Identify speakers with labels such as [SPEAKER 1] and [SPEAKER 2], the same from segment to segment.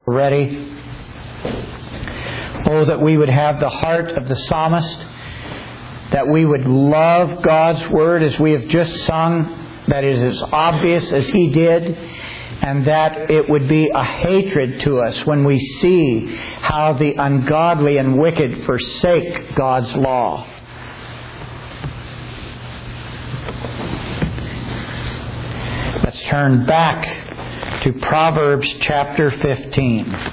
[SPEAKER 1] Ready? Oh, that we would have the heart of the psalmist, that we would love God's Word as we have just sung, that is as obvious as He did, and that it would be a hatred to us when we see how the ungodly and wicked forsake God's law. Let's turn back to Proverbs chapter 15.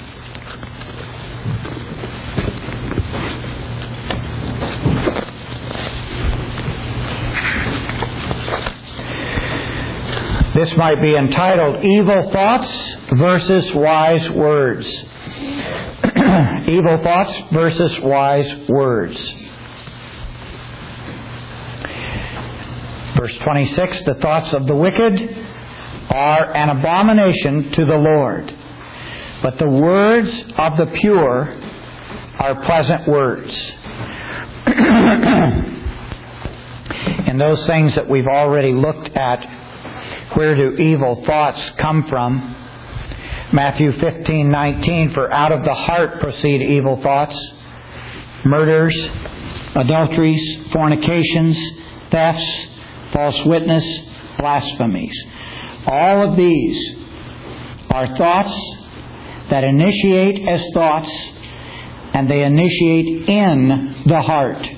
[SPEAKER 1] This might be entitled Evil Thoughts versus Wise Words. Evil thoughts versus wise words. Verse 26, the thoughts of the wicked are an abomination to the Lord, but the words of the pure are pleasant words. And those things that we've already looked at, where do evil thoughts come from? Matthew 15:19, for out of the heart proceed evil thoughts, murders, adulteries, fornications, thefts, false witness, blasphemies. All of these are thoughts that initiate as thoughts, and they initiate in the heart.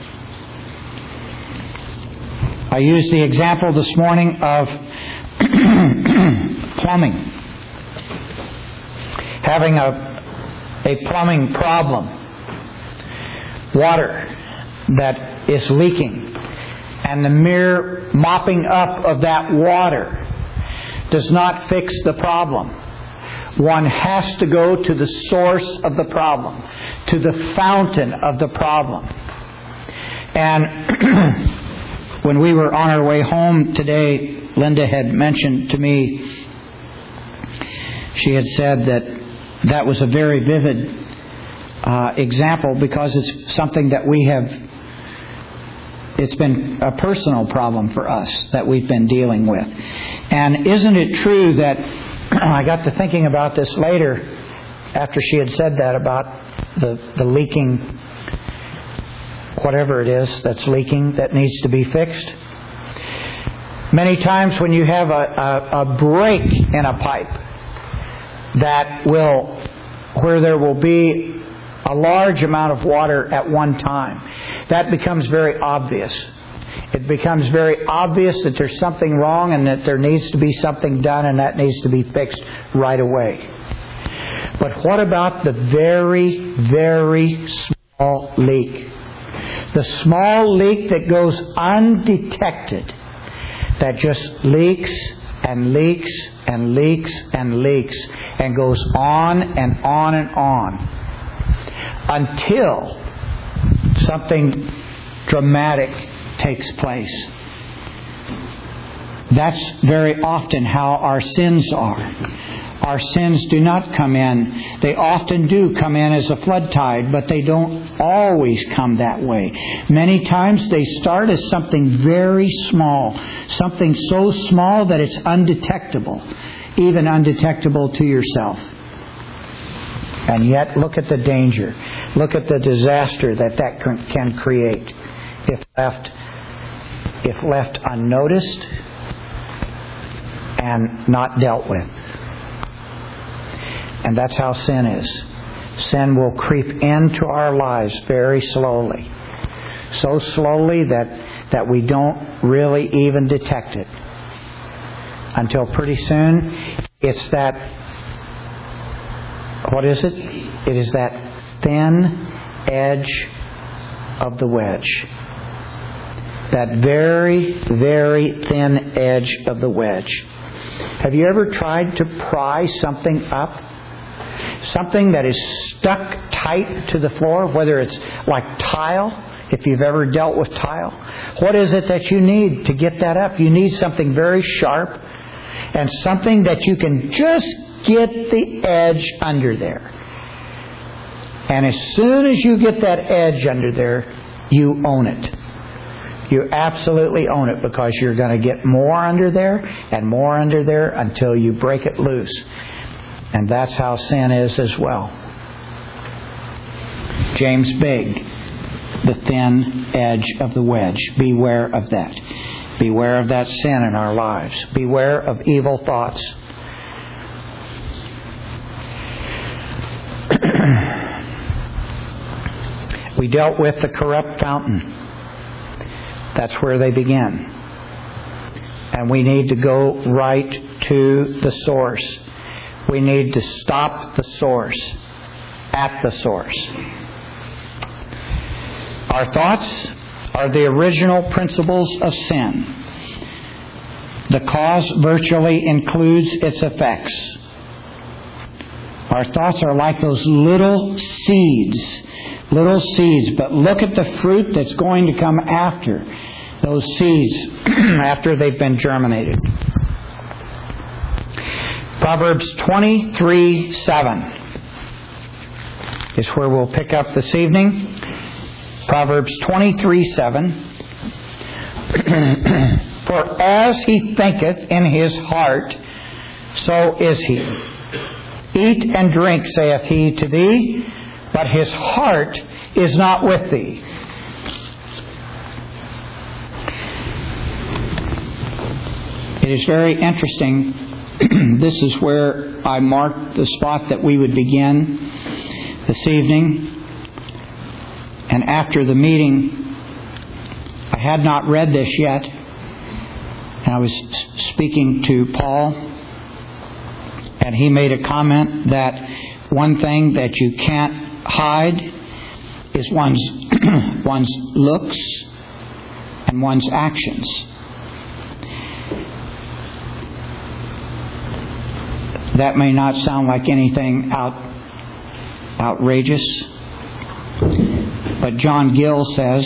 [SPEAKER 1] I used the example this morning of plumbing. Having a plumbing problem. Water that is leaking. And the mere mopping up of that water does not fix the problem. One has to go to the source of the problem, to the fountain of the problem. And when we were on our way home today, Linda had mentioned to me, she had said that was a very vivid example, because it's something that it's been a personal problem for us that we've been dealing with. And isn't it true that I got to thinking about this later after she had said that about the leaking, whatever it is that's leaking that needs to be fixed. Many times when you have a break in a pipe where there will be a large amount of water at one time, that becomes very obvious. It becomes very obvious that there's something wrong and that there needs to be something done, and that needs to be fixed right away. But what about the very, very small leak? The small leak that goes undetected, that just leaks and leaks and leaks and leaks and goes on and on and on until something dramatic takes place. That's very often how our sins are. Our sins do not come in. They often do come in as a flood tide, but they don't always come that way. Many times they start as something very small, something so small that it's undetectable, even undetectable to yourself. And yet, look at the danger. Look at the disaster that can create if left unnoticed and not dealt with. And that's how sin is. Sin will creep into our lives very slowly. So slowly that we don't really even detect it. Until pretty soon, it's that, what is it? It is that thin edge of the wedge. That very, very thin edge of the wedge. Have you ever tried to pry something up? Something that is stuck tight to the floor, whether it's like tile, if you've ever dealt with tile. What is it that you need to get that up? You need something very sharp and something that you can just get the edge under there. And as soon as you get that edge under there, you own it. You absolutely own it, because you're going to get more under there and more under there until you break it loose. And that's how sin is as well. James Bigg, the thin edge of the wedge. Beware of that. Beware of that sin in our lives. Beware of evil thoughts. We dealt with the corrupt fountain. That's where they begin. And we need to go right to the source. We need to stop the source at the source. Our thoughts are the original principles of sin. The cause virtually includes its effects. Our thoughts are like those little seeds, but look at the fruit that's going to come after those seeds, after they've been germinated. Proverbs 23:7 is where we'll pick up this evening. Proverbs 23:7. For as he thinketh in his heart, so is he. Eat and drink, saith he to thee, but his heart is not with thee. It is very interesting. This is where I marked the spot that we would begin this evening. And after the meeting, I had not read this yet. And I was speaking to Paul, and he made a comment that one thing that you can't hide is one's looks and one's actions. That may not sound like anything outrageous, but John Gill says,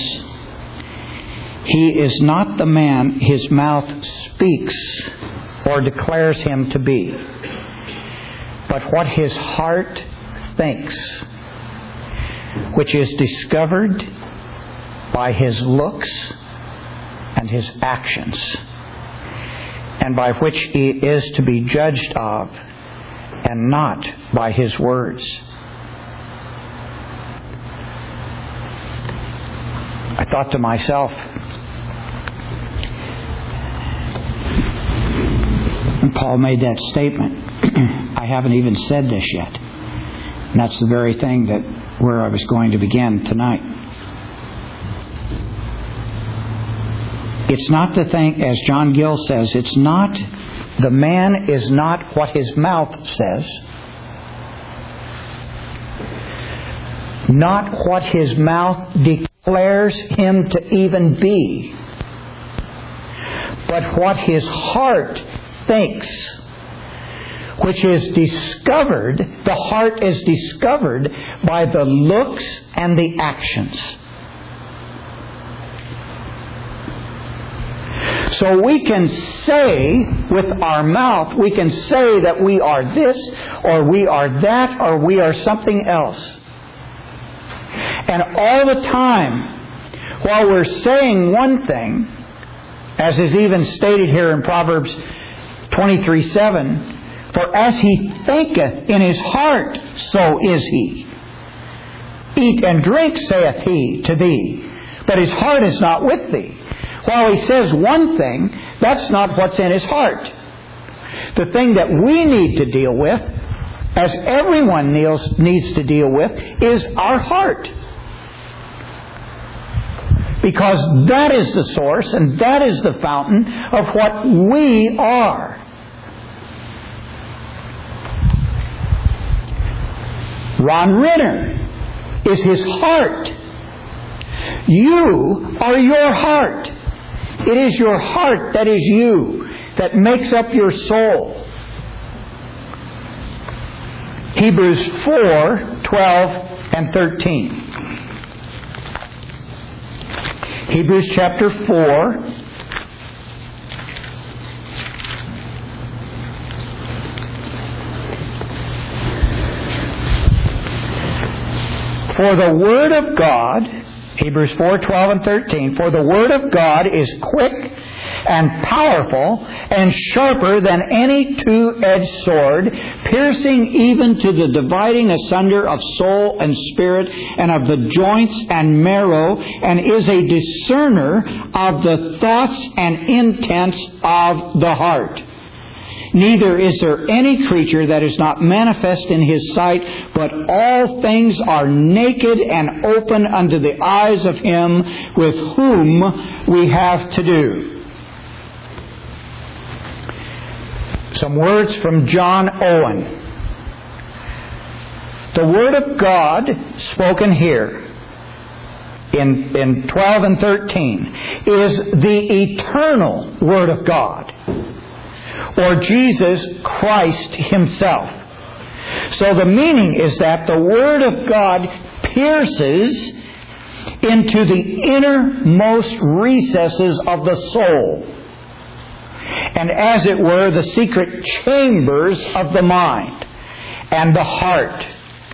[SPEAKER 1] he is not the man his mouth speaks or declares him to be, but what his heart thinks, which is discovered by his looks and his actions, and by which he is to be judged of, and not by his words. I thought to myself, and Paul made that statement, I haven't even said this yet. And that's the very thing where I was going to begin tonight. It's not the thing, as John Gill says, it's not, the man is not what his mouth says, not what his mouth declares him to even be, but what his heart thinks, which is discovered, the heart is discovered by the looks and the actions. So we can say with our mouth, we can say that we are this, or we are that, or we are something else. And all the time, while we're saying one thing, as is even stated here in Proverbs 23:7, for as he thinketh in his heart, so is he. Eat and drink, saith he to thee, but his heart is not with thee. While he says one thing, that's not what's in his heart. The thing that we need to deal with, as everyone needs to deal with, is our heart. Because that is the source and that is the fountain of what we are. Ron Renner is his heart. You are your heart. It is your heart that is you, that makes up your soul. Hebrews 4:12 and 13. Hebrews chapter 4. For the Word of God, Hebrews 4:12 and 13, for the Word of God is quick and powerful and sharper than any two-edged sword, piercing even to the dividing asunder of soul and spirit and of the joints and marrow, and is a discerner of the thoughts and intents of the heart. Neither is there any creature that is not manifest in His sight, but all things are naked and open unto the eyes of Him with whom we have to do. Some words from John Owen. The Word of God spoken here in 12 and 13 is the eternal Word of God, or Jesus Christ Himself. So the meaning is that the Word of God pierces into the innermost recesses of the soul, and as it were, the secret chambers of the mind and the heart,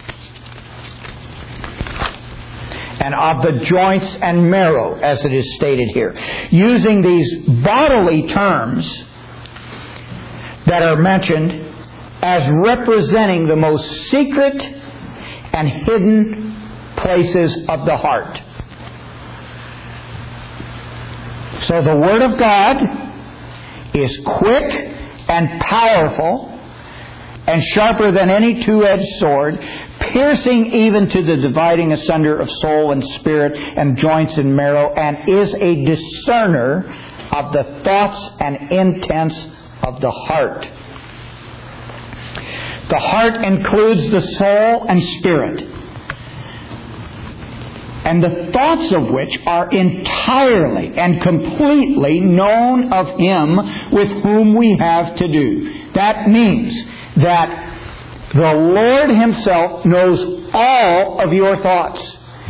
[SPEAKER 1] and of the joints and marrow, as it is stated here. Using these bodily terms that are mentioned as representing the most secret and hidden places of the heart. So the Word of God is quick and powerful and sharper than any two-edged sword, piercing even to the dividing asunder of soul and spirit and joints and marrow, and is a discerner of the thoughts and intents of the heart. The heart includes the soul and spirit, and the thoughts of which are entirely and completely known of Him with whom we have to do. That means that the Lord Himself knows all of your thoughts.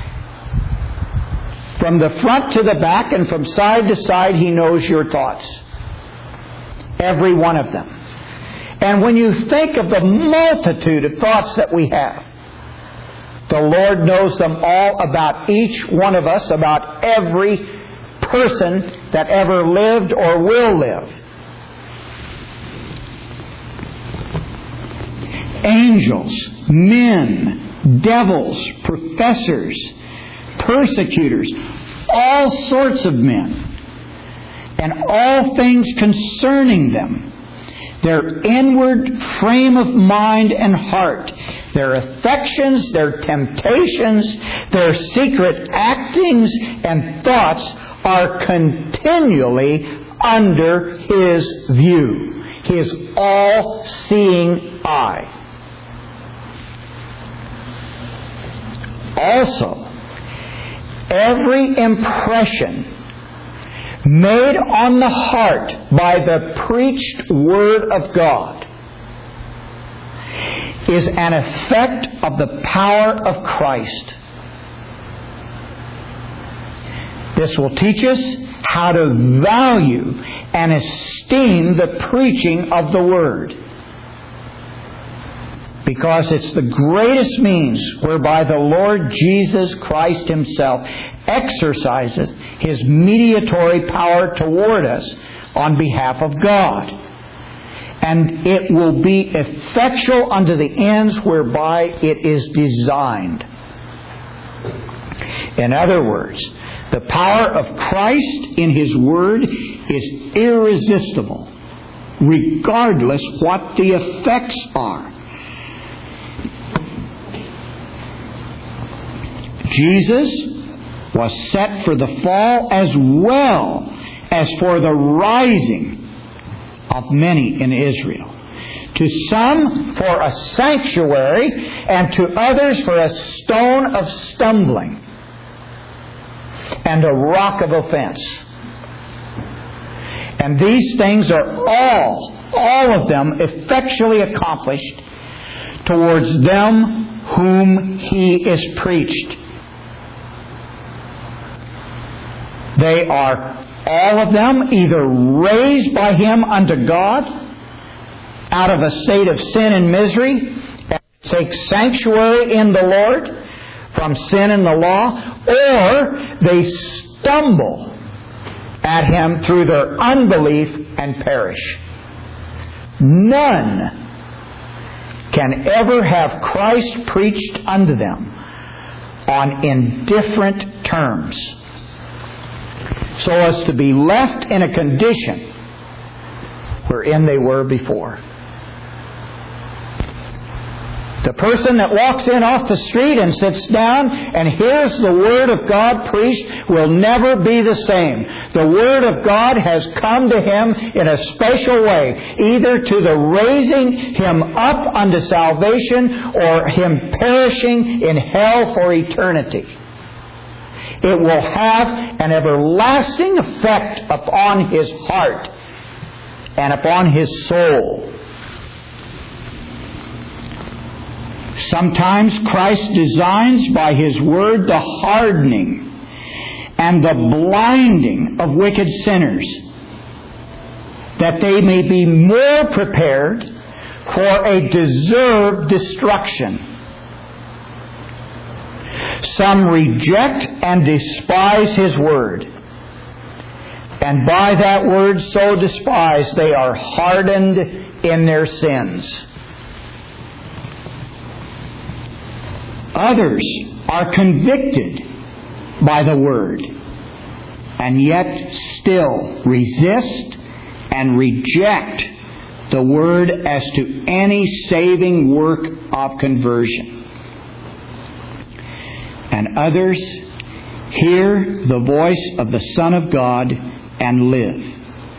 [SPEAKER 1] From the front to the back and from side to side, He knows your thoughts. Every one of them. And when you think of the multitude of thoughts that we have, the Lord knows them all about each one of us, about every person that ever lived or will live. Angels, men, devils, professors, persecutors, all sorts of men, and all things concerning them, their inward frame of mind and heart, their affections, their temptations, their secret actings and thoughts are continually under His view, His all-seeing eye. Also, every impression made on the heart by the preached Word of God is an effect of the power of Christ. This will teach us how to value and esteem the preaching of the Word, because it's the greatest means whereby the Lord Jesus Christ Himself exercises His mediatory power toward us on behalf of God. And it will be effectual unto the ends whereby it is designed. In other words, the power of Christ in His Word is irresistible, regardless what the effects are. Jesus was set for the fall as well as for the rising of many in Israel. To some for a sanctuary, and to others for a stone of stumbling and a rock of offense. And these things are all of them effectually accomplished towards them whom He is preached. They are all of them either raised by Him unto God out of a state of sin and misery, and take sanctuary in the Lord from sin and the law, or they stumble at Him through their unbelief and perish. None can ever have Christ preached unto them on indifferent terms, so as to be left in a condition wherein they were before. The person that walks in off the street and sits down and hears the Word of God preached will never be the same. The Word of God has come to him in a special way, either to the raising him up unto salvation or him perishing in hell for eternity. It will have an everlasting effect upon his heart and upon his soul. Sometimes Christ designs by His Word the hardening and the blinding of wicked sinners, that they may be more prepared for a deserved destruction. Some reject and despise His Word, and by that Word so despised they are hardened in their sins. Others are convicted by the Word, and yet still resist and reject the Word as to any saving work of conversion. And others hear the voice of the Son of God and live.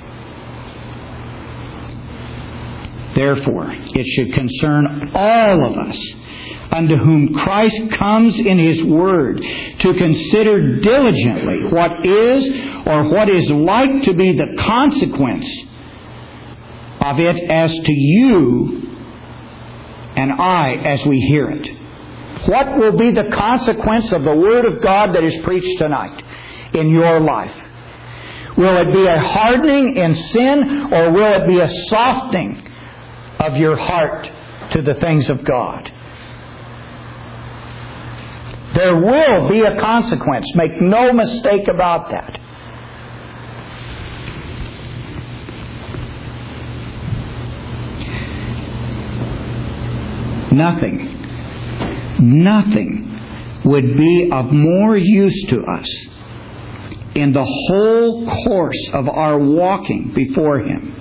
[SPEAKER 1] Therefore, it should concern all of us unto whom Christ comes in His Word to consider diligently what is or what is like to be the consequence of it as to you and I as we hear it. What will be the consequence of the Word of God that is preached tonight in your life? Will it be a hardening in sin, or will it be a softening of your heart to the things of God? There will be a consequence. Make no mistake about that. Nothing would be of more use to us in the whole course of our walking before Him.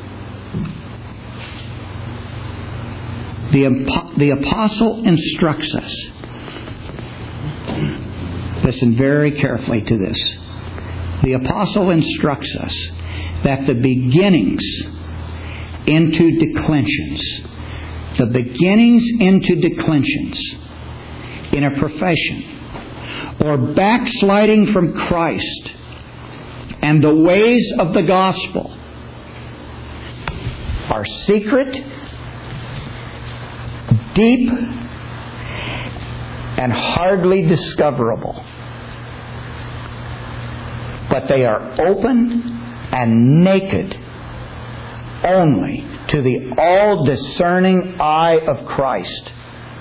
[SPEAKER 1] The apostle instructs us. Listen very carefully to this. The apostle instructs us that the beginnings into declensions in a profession or backsliding from Christ and the ways of the gospel are secret, deep, and hardly discoverable. But they are open and naked only to the all-discerning eye of Christ.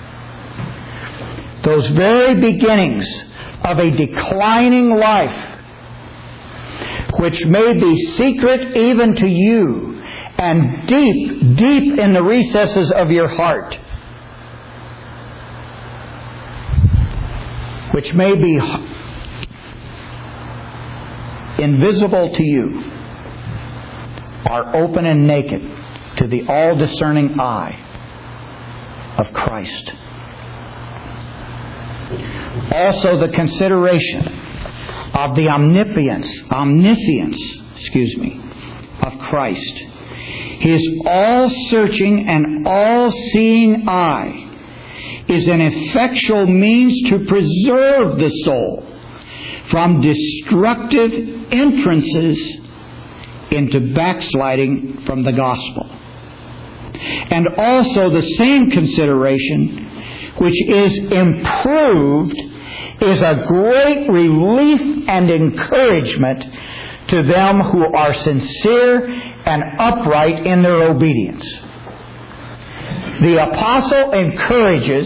[SPEAKER 1] Those very beginnings of a declining life, which may be secret even to you and deep, deep in the recesses of your heart, which may be invisible to you, are open and naked to the all-discerning eye of Christ. Also, the consideration of the omniscience of Christ. His all-searching and all-seeing eye is an effectual means to preserve the soul from destructive entrances into backsliding from the gospel. And also the same consideration, which is improved, is a great relief and encouragement to them who are sincere and upright in their obedience. The apostle encourages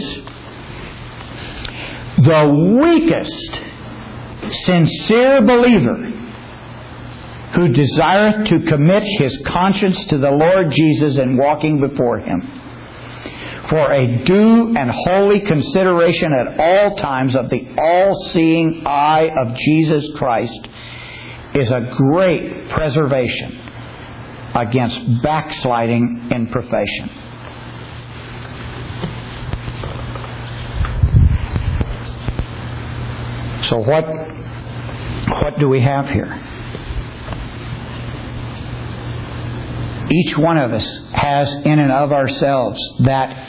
[SPEAKER 1] the weakest sincere believer who desireth to commit his conscience to the Lord Jesus in walking before Him. For a due and holy consideration at all times of the all-seeing eye of Jesus Christ is a great preservation against backsliding in profession. So what do we have here? Each one of us has in and of ourselves that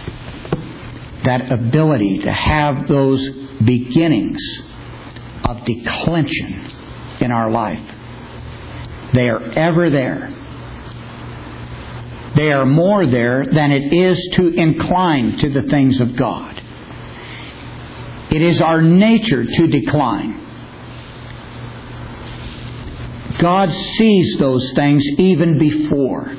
[SPEAKER 1] ability to have those beginnings of declension in our life. They are ever there. They are more there than it is to incline to the things of God. It is our nature to decline. God sees those things even before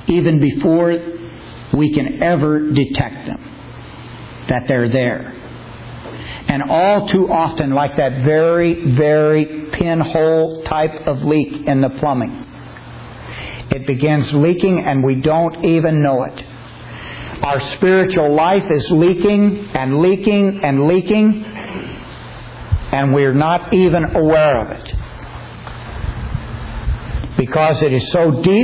[SPEAKER 1] we can ever detect them, that they're there. And all too often, like that very, very pinhole type of leak in the plumbing, it begins leaking and we don't even know it. Our spiritual life is leaking and leaking and leaking, and we're not even aware of it. Because it is so deep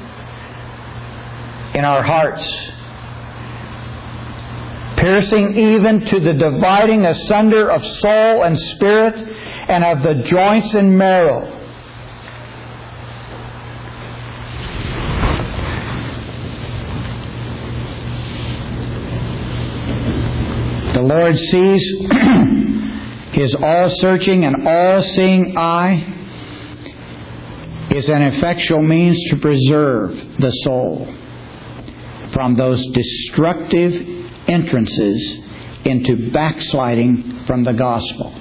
[SPEAKER 1] in our hearts, piercing even to the dividing asunder of soul and spirit and of the joints and marrow. The Lord sees His all-searching and all-seeing eye is an effectual means to preserve the soul from those destructive entrances into backsliding from the gospel.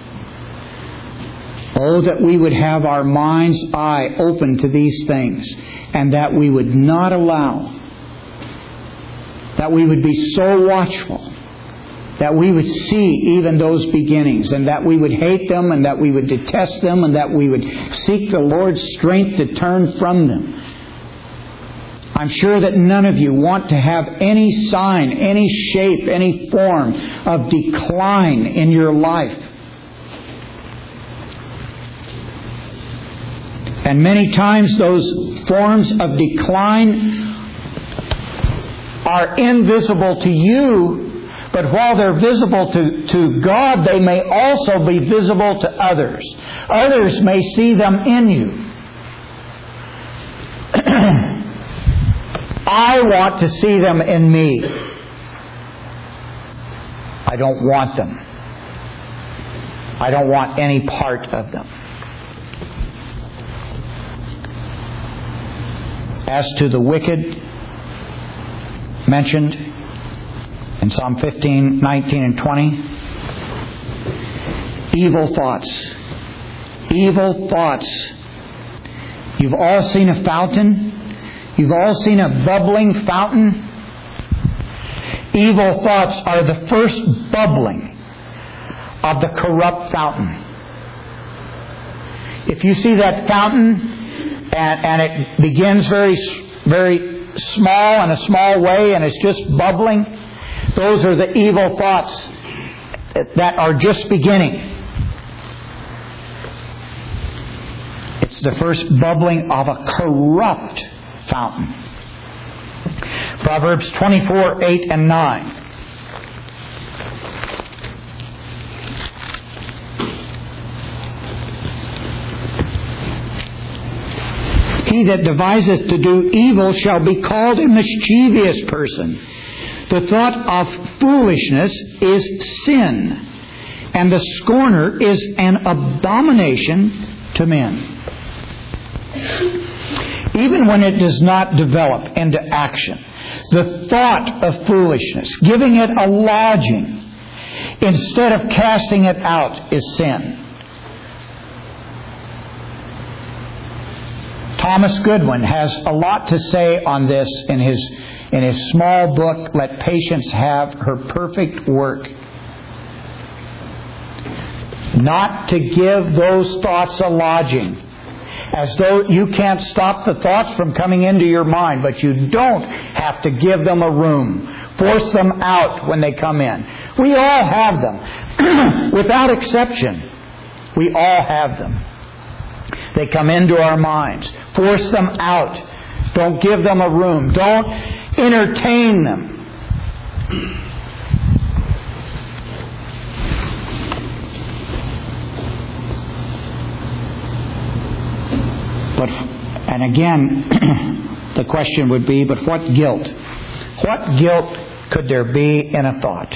[SPEAKER 1] Oh, that we would have our mind's eye open to these things, and that we would not allow, that we would be so watchful, that we would see even those beginnings, and that we would hate them, and that we would detest them, and that we would seek the Lord's strength to turn from them. I'm sure that none of you want to have any sign, any shape, any form of decline in your life. And many times those forms of decline are invisible to you, but while they're visible to God, they may also be visible to others. Others may see them in you. I want to see them in me. I don't want them. I don't want any part of them. As to the wicked mentioned in Psalm 15, 19, and 20, evil thoughts. Evil thoughts. You've all seen a fountain. You've all seen a bubbling fountain. Evil thoughts are the first bubbling of the corrupt fountain. If you see that fountain and it begins very, very small in a small way and it's just bubbling, those are the evil thoughts that are just beginning. It's the first bubbling of a corrupt fountain. Proverbs 24, 8 and 9. He that deviseth to do evil shall be called a mischievous person. The thought of foolishness is sin, and the scorner is an abomination to men. Even when it does not develop into action, the thought of foolishness, giving it a lodging instead of casting it out, is sin. Thomas Goodwin has a lot to say on this in his small book, Let Patience Have Her Perfect Work. Not to give those thoughts a lodging As though you can't stop the thoughts from coming into your mind, but you don't have to give them a room. Force them out when they come in. We all have them. Without exception, we all have them. They come into our minds. Force them out. Don't give them a room. Don't entertain them. And again, the question would be, but what guilt? What guilt could there be in a thought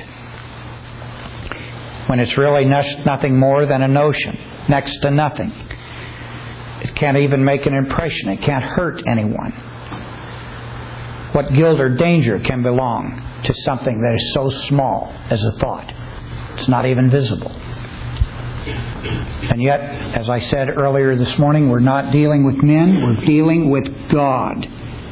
[SPEAKER 1] when it's really nothing more than a notion, next to nothing? It can't even make an impression. It can't hurt anyone. What guilt or danger can belong to something that is so small as a thought? It's not even visible. And yet, as I said earlier this morning, we're not dealing with men, we're dealing with God.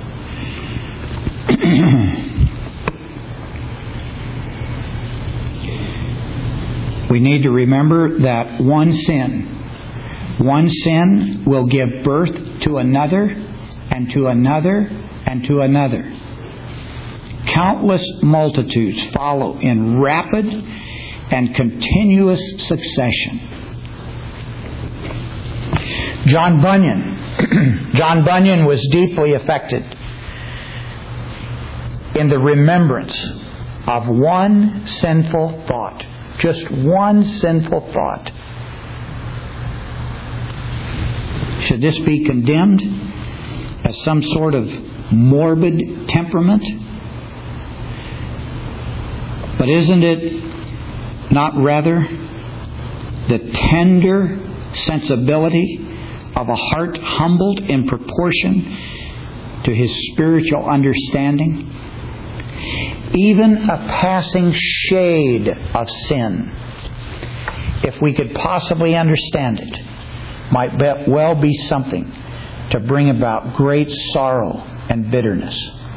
[SPEAKER 1] We need to remember that one sin will give birth to another, and to another, and to another. Countless multitudes follow in rapid and continuous succession. John Bunyan was deeply affected in the remembrance of one sinful thought. Just one sinful thought. Should this be condemned as some sort of morbid temperament? But isn't it not rather the tender sensibility of a heart humbled in proportion to his spiritual understanding? Even a passing shade of sin, if we could possibly understand it, might well be something to bring about great sorrow and bitterness.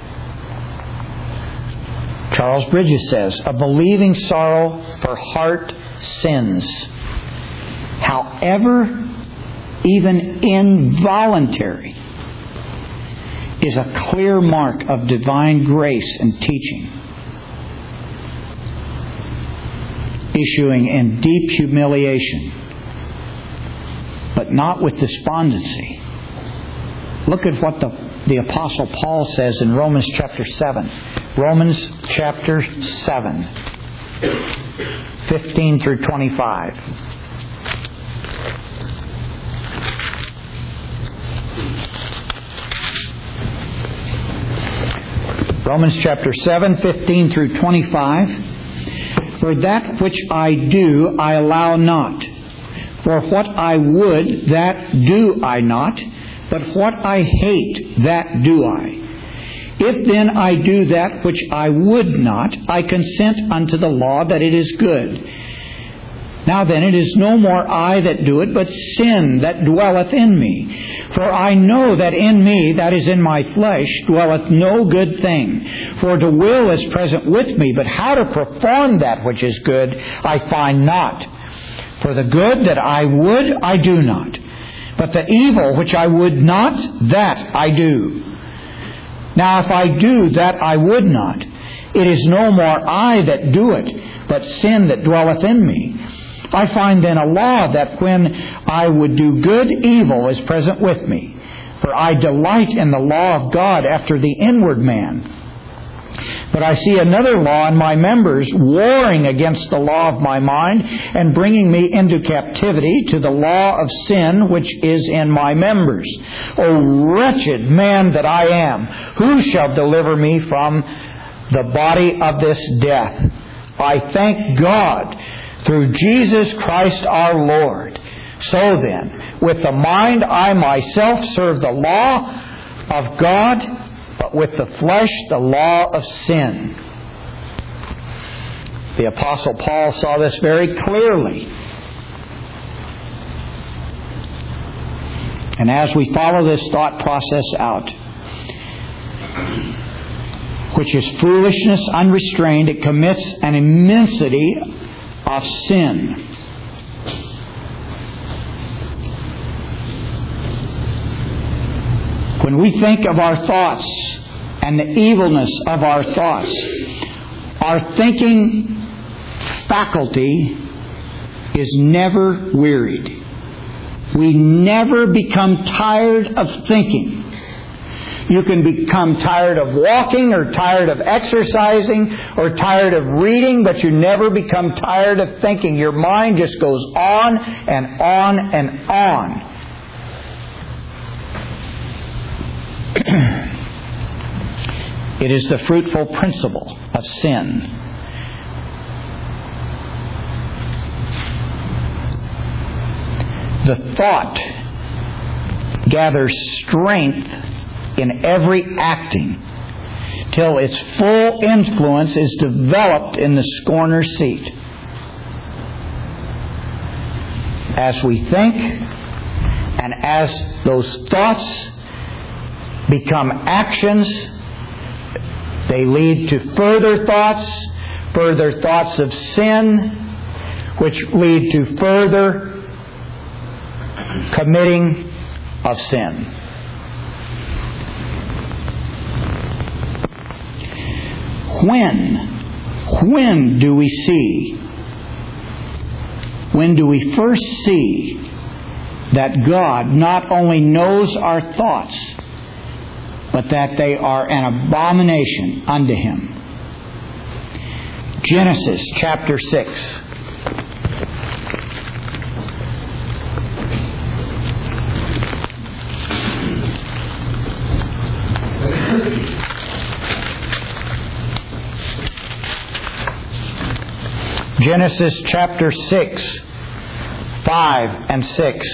[SPEAKER 1] Charles Bridges says, a believing sorrow for heart sins, however even involuntary, is a clear mark of divine grace and teaching, issuing in deep humiliation, but not with despondency. Look at what the Apostle Paul says in Romans chapter 7. Romans chapter 7, 15 through 25. Romans chapter 7, 15 through 25. For that which I do, I allow not. For what I would, that do I not. But what I hate, that do I. If then I do that which I would not, I consent unto the law that it is good. Now then, it is no more I that do it, but sin that dwelleth in me. For I know that in me, that is in my flesh, dwelleth no good thing. For the will is present with me, but how to perform that which is good, I find not. For the good that I would, I do not. But the evil which I would not, that I do. Now if I do that I would not, it is no more I that do it, but sin that dwelleth in me. I find then a law that when I would do good, evil is present with me. For I delight in the law of God after the inward man. But I see another law in my members, warring against the law of my mind, and bringing me into captivity to the law of sin which is in my members. O wretched man that I am, who shall deliver me from the body of this death? I thank God through Jesus Christ our Lord. So then, with the mind I myself serve the law of God, but with the flesh the law of sin. The Apostle Paul saw this very clearly. And as we follow this thought process out, which is foolishness unrestrained, it commits an immensity of sin. When we think of our thoughts and the evilness of our thoughts, our thinking faculty is never wearied. We never become tired of thinking. You can become tired of walking or tired of exercising or tired of reading, but you never become tired of thinking. Your mind just goes on and on and on. It is the fruitful principle of sin. The thought gathers strength in every acting till its full influence is developed in the scorner's seat. As we think, and as those thoughts become actions, they lead to further thoughts of sin, which lead to further committing of sin. When do we see? When do we first see that God not only knows our thoughts, but that they are an abomination unto Him? Genesis chapter 6. Genesis chapter 6, 5 and 6.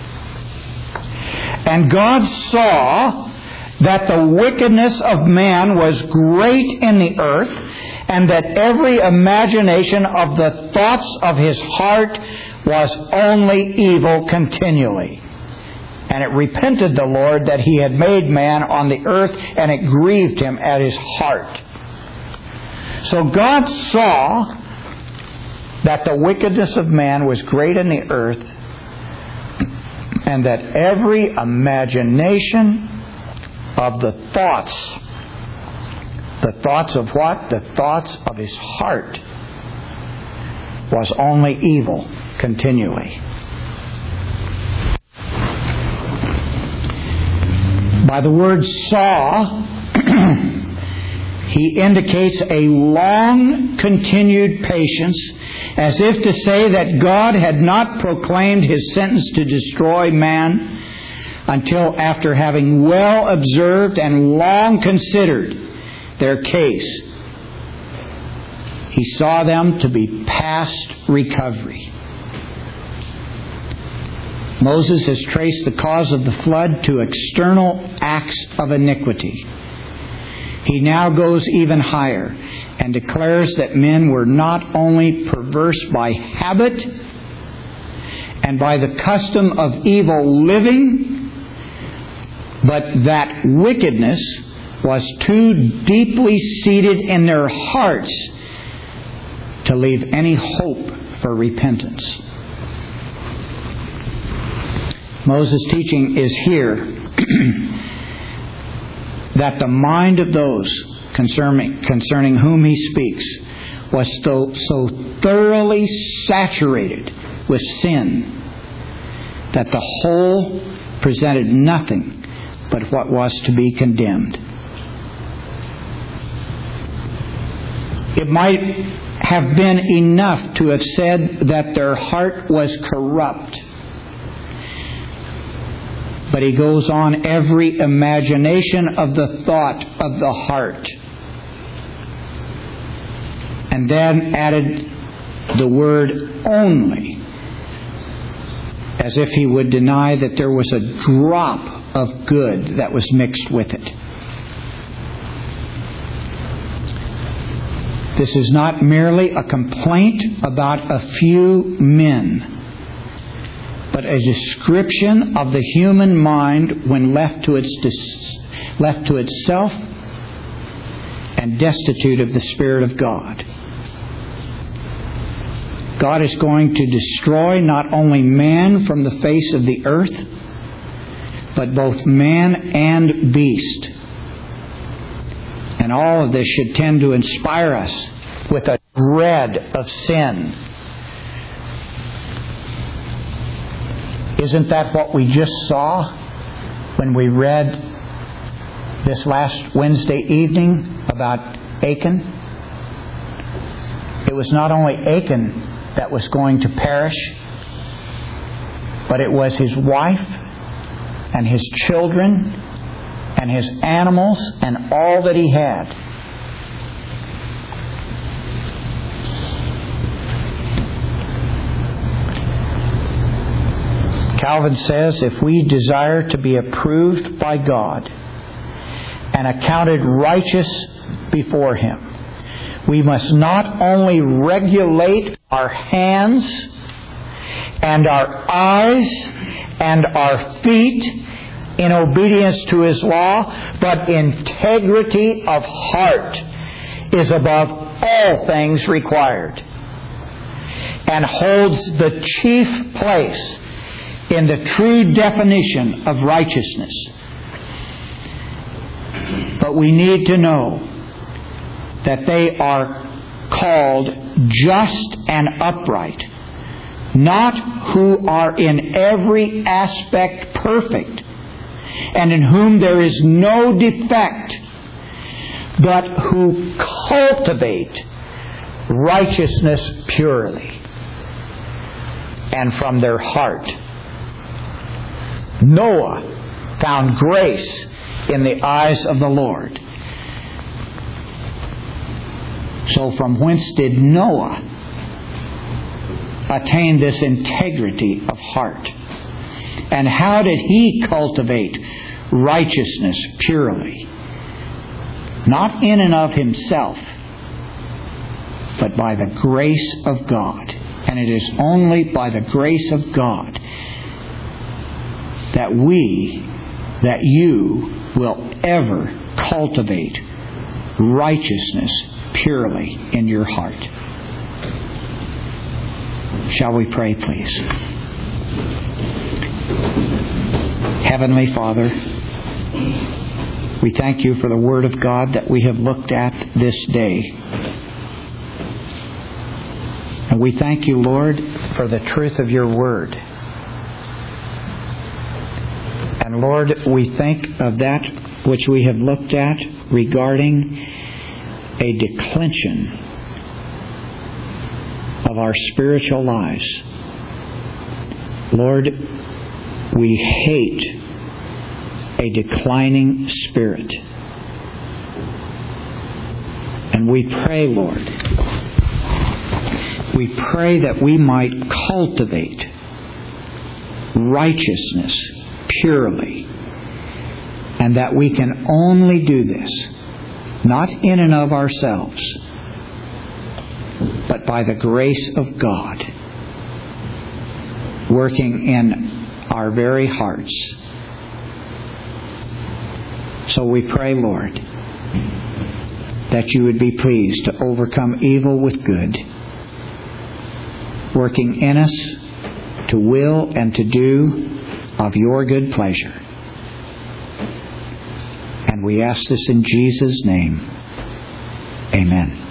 [SPEAKER 1] And God saw that the wickedness of man was great in the earth, and that every imagination of the thoughts of his heart was only evil continually. And it repented the Lord that He had made man on the earth, and it grieved Him at his heart. So God saw that the wickedness of man was great in the earth, and that every imagination of the thoughts of what? The thoughts of his heart was only evil continually. By the word saw, he indicates a long continued patience, as if to say that God had not proclaimed His sentence to destroy man until after having well observed and long considered their case, He saw them to be past recovery. Moses has traced the cause of the flood to external acts of iniquity. He now goes even higher and declares that men were not only perverse by habit and by the custom of evil living, but that wickedness was too deeply seated in their hearts to leave any hope for repentance. Moses' teaching is here that the mind of those concerning whom he speaks was so thoroughly saturated with sin that the whole presented nothing but what was to be condemned. It might have been enough to have said that their heart was corrupt. But he goes on, every imagination of the thought of the heart. And then added the word only, as if he would deny that there was a drop of good that was mixed with it. This is not merely a complaint about a few men, but a description of the human mind when left to itself and destitute of the Spirit of God. God is going to destroy not only man from the face of the earth, but both man and beast. And all of this should tend to inspire us with a dread of sin. Isn't that what we just saw when we read this last Wednesday evening about Achan? It was not only Achan that was going to perish, but it was his wife and his children and his animals and all that he had. Calvin says, if we desire to be approved by God and accounted righteous before Him, we must not only regulate our hands and our eyes and our feet in obedience to His law, but integrity of heart is above all things required and holds the chief place in the true definition of righteousness. But we need to know that they are called just and upright, not who are in every aspect perfect, and in whom there is no defect, but who cultivate righteousness purely and from their heart. Noah found grace in the eyes of the Lord. So from whence did Noah attain this integrity of heart? And how did he cultivate righteousness purely? Not in and of himself, but by the grace of God. And it is only by the grace of God that you will ever cultivate righteousness purely in your heart. Shall we pray, please? Heavenly Father, we thank You for the Word of God that we have looked at this day. And we thank You, Lord, for the truth of Your Word. And Lord, we think of that which we have looked at regarding a declension of our spiritual lives. Lord, we hate a declining spirit. And we pray, Lord, we pray that we might cultivate righteousness purely, and that we can only do this not in and of ourselves, but by the grace of God working in our very hearts. So we pray, Lord, that You would be pleased to overcome evil with good, working in us to will and to do of Your good pleasure. And we ask this in Jesus' name. Amen.